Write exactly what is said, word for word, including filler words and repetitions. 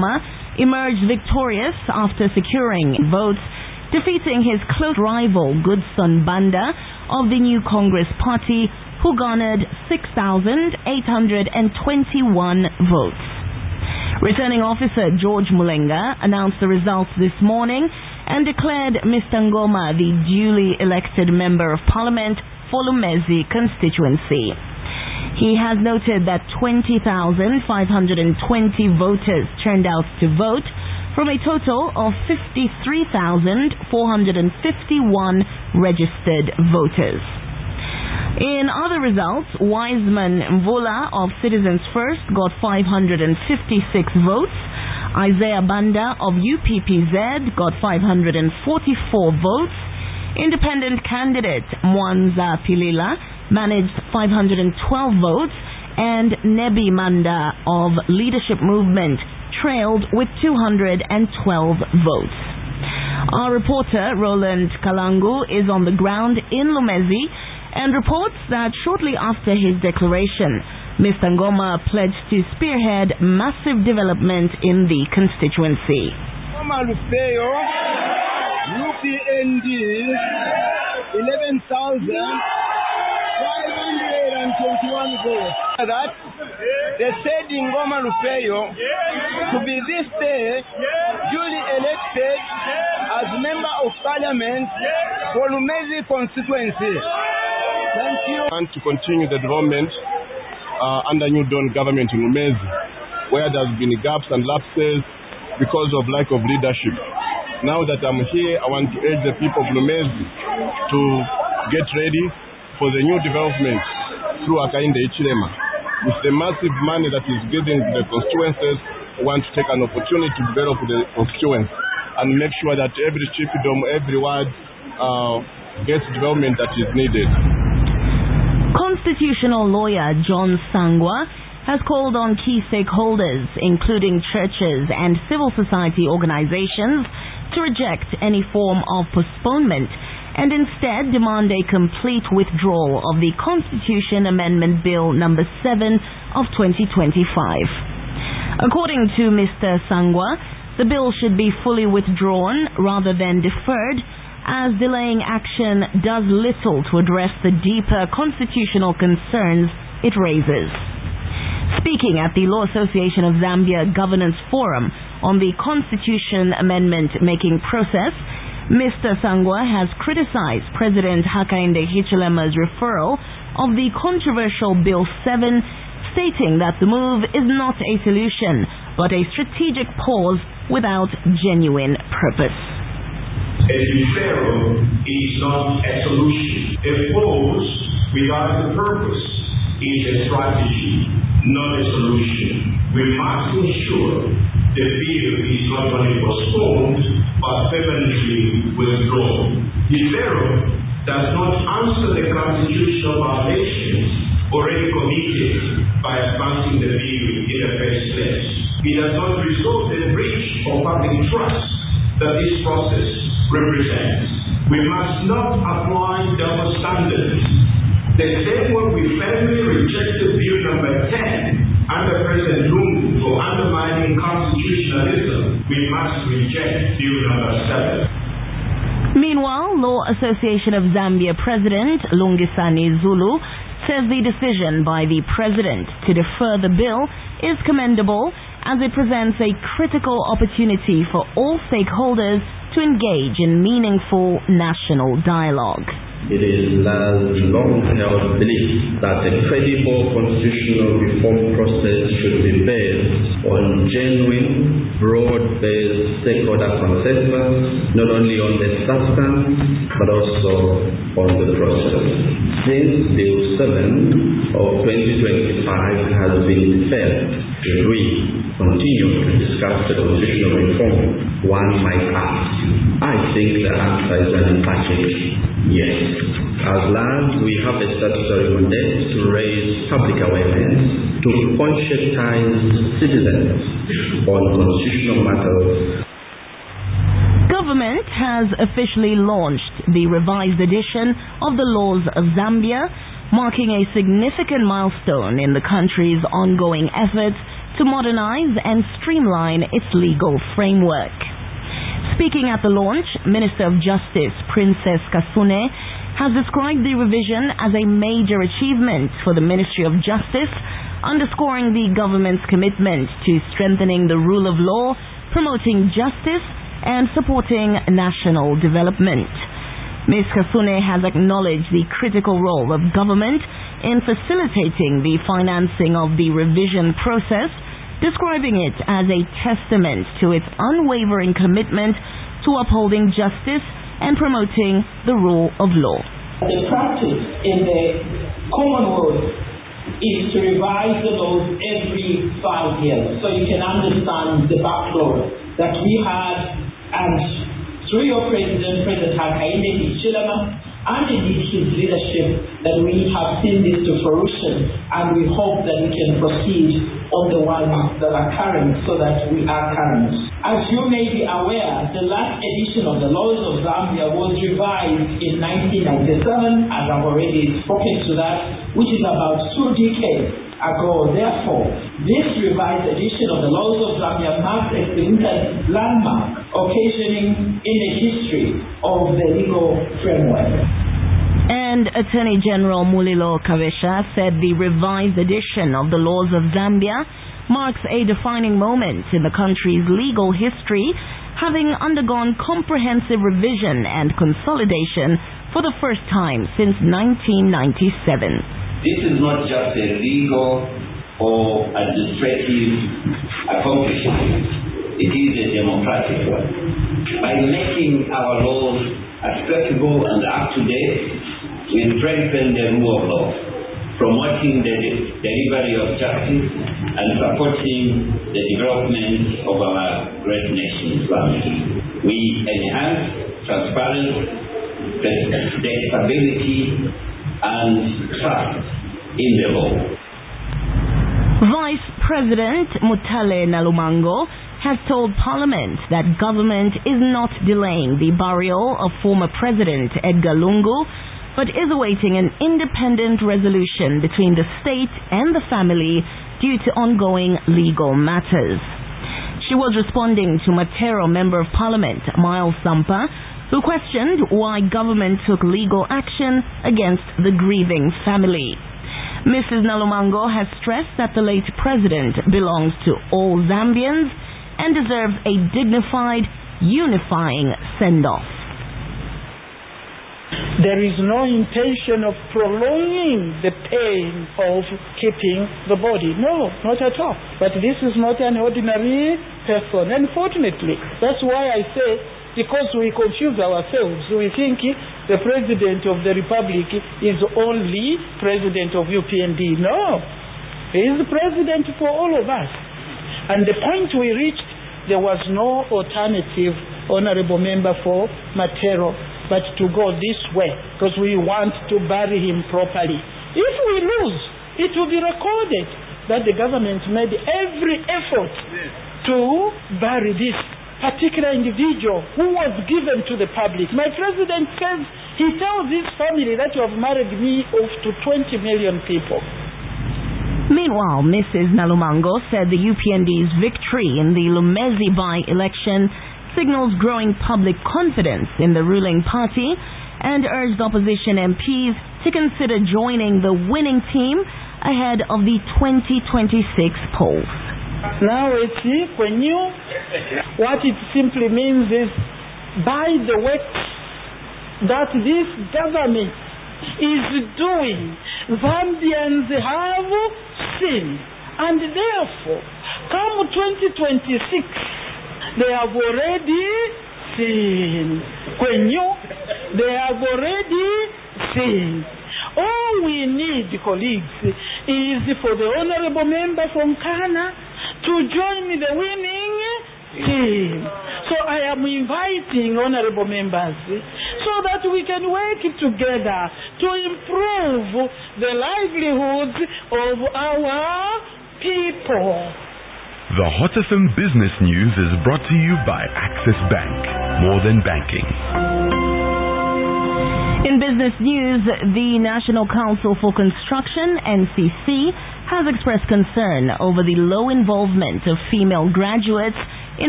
Ngoma emerged victorious after securing votes, defeating his close rival Goodson Banda of the New Congress Party, who garnered six thousand eight hundred twenty-one votes. Returning officer George Mulenga announced the results this morning and declared Mister Ngoma the duly elected Member of Parliament for Lumezi constituency. He has noted that twenty thousand five hundred twenty voters turned out to vote from a total of fifty-three thousand four hundred fifty-one registered voters. In other results, Wiseman Mvula of Citizens First got five hundred fifty-six votes. Isaiah Banda of U P P Z got five hundred forty-four votes. Independent candidate Mwanza Pilila managed five hundred twelve votes, and Nebi Manda of Leadership Movement trailed with two hundred twelve votes. Our reporter Roland Kalangu is on the ground in Lumezi and reports that shortly after his declaration, Mister Ngoma pledged to spearhead massive development in the constituency. Ngoma Lupeyo, U P N D, eleven thousand five hundred twenty-one votes. That they said in Ngoma Lupeyo to be this day duly elected as Member of Parliament for Lumezi constituency. Thank you. And to continue the development uh, under New Dawn government in Lumezi, where there have been gaps and lapses because of lack of leadership. Now that I'm here, I want to urge the people of Lumezi to get ready for the new development through Hakainde Hichilema. With the massive money that is given to the constituencies, we want to take an opportunity to develop the constituents and make sure that every chiefdom, every ward uh, gets development that is needed. Constitutional lawyer John Sangwa has called on key stakeholders, including churches and civil society organizations, to reject any form of postponement and instead demand a complete withdrawal of the Constitution Amendment Bill number seven of twenty twenty-five. According to Mister Sangwa, the bill should be fully withdrawn rather than deferred, as delaying action does little to address the deeper constitutional concerns it raises. Speaking at the Law Association of Zambia Governance Forum on the Constitution Amendment making process, Mister Sangwa has criticized President Hakainde Hichilema's referral of the controversial Bill seven, stating that the move is not a solution but a strategic pause without genuine purpose. A referral is not a solution. A pause without a purpose is a strategy, not a solution. We must ensure the bill is not only postponed but permanently withdrawn. Deferral does not answer the constitutional violations already committed by advancing the bill in the first place. It does not resolve the breach of public trust that this process represents. We must not apply double standards. The same way we firmly rejected Bill number ten under President Lungu for undermining constitutionalism, we must reject Bill number seven. Meanwhile, Law Association of Zambia President Lungisani Zulu says the decision by the President to defer the bill is commendable, as it presents a critical opportunity for all stakeholders to engage in meaningful national dialogue. It is LA's long-held belief that a credible constitutional reform process should be based on genuine, broad-based stakeholder consensus, not only on the substance, but also on the process. Since Bill seven of twenty twenty-five has been deferred, should we continue to discuss the constitutional reform? One might ask. I think the answer is an emphatic yes. As LAS, we have a statutory mandate to raise public awareness, to conscientize citizens on constitutional matters. Government has officially launched the revised edition of the Laws of Zambia, marking a significant milestone in the country's ongoing efforts to to modernize and streamline its legal framework. Speaking at the launch, Minister of Justice Princess Kasune has described the revision as a major achievement for the Ministry of Justice, underscoring the government's commitment to strengthening the rule of law, promoting justice, and supporting national development. Miz Kasune has acknowledged the critical role of government in facilitating the financing of the revision process, describing it as a testament to its unwavering commitment to upholding justice and promoting the rule of law. The practice in the Commonwealth is to revise the laws every five years, so you can understand the backlog that we had, and through your President, President Hakainde Hichilema, and indeed his leadership, that we have seen this to fruition, and we hope that we can proceed on the ones that are current so that we are current. As you may be aware, the last edition of the Laws of Zambia was revised in nineteen ninety-seven, and I've already spoken to that, which is about two decades ago. Therefore, this revised edition of the Laws of Zambia marks a significant landmark, occasioning in the history of the legal framework. And Attorney General Mulilo Kavesha said the revised edition of the Laws of Zambia marks a defining moment in the country's legal history, having undergone comprehensive revision and consolidation for the first time since nineteen ninety-seven. This is not just a legal or administrative accomplishment. It is a democratic one. By making our laws accessible and up-to-date, we strengthen the rule of law, promoting the delivery of justice and supporting the development of our great nation, Zambia. We enhance transparency, predictability, and trust in the law. Vice President Mutale Nalumango has told Parliament that government is not delaying the burial of former President Edgar Lungu, but is awaiting an independent resolution between the state and the family due to ongoing legal matters. She was responding to Matero Member of Parliament Miles Sampa, who questioned why government took legal action against the grieving family. Missus Nalumango has stressed that the late president belongs to all Zambians and deserves a dignified, unifying send-off. There is no intention of prolonging the pain of keeping the body. No, not at all. But this is not an ordinary person, unfortunately. That's why I say, because we confuse ourselves, we think the President of the Republic is only President of U P N D. No, he is the President for all of us. And the point we reached, there was no alternative, Honorable Member for Matero, but to go this way, because we want to bury him properly. If we lose, it will be recorded that the government made every effort to bury this particular individual who was given to the public. My president says, he tells his family that you have married me off to twenty million people. Meanwhile, Missus Nalumango said the U P N D's victory in the Lumezi by-election signals growing public confidence in the ruling party and urged opposition M Ps to consider joining the winning team ahead of the twenty twenty-six polls. Now it's when you, what it simply means is, by the works that this government is doing, Zambians have seen, and therefore, come twenty twenty-six, they have already seen. When you, they have already seen. All we need, colleagues, is for the honorable member from Kana to join the winning team. So I am inviting honorable members so that we can work together to improve the livelihoods of our people. The Hotatham Business News is brought to you by Access Bank. More than banking. In business news, the National Council for Construction, N C C, has expressed concern over the low involvement of female graduates